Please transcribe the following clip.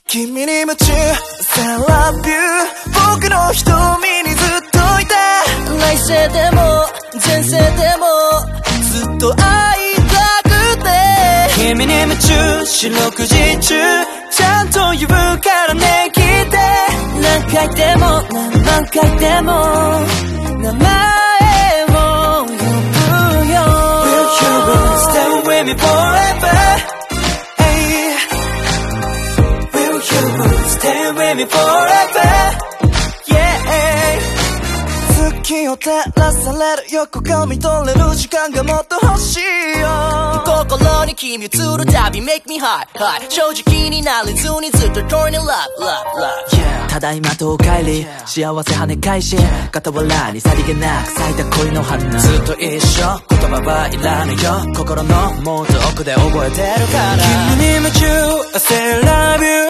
君に夢中 I love you 僕の瞳にずっといて来世でも前世でもずっと会いたくて君に夢中四六時中ちゃんと言うからね聞いて何回でも何回でも名前を呼ぶよ Will you stay with me forever Will you stay with me forever Yeah 月を照らされる横顔見とれる時間がもっと欲しいよ心に君映るたび Make me hot hot 正直になれずにずっと Turn in love love love ただいまとお帰り幸せ跳ね返し傍らにさりげなく咲いた恋の花ずっと一緒言葉はいらぬよ心のもっと奥で覚えてるから君に夢中 I say love you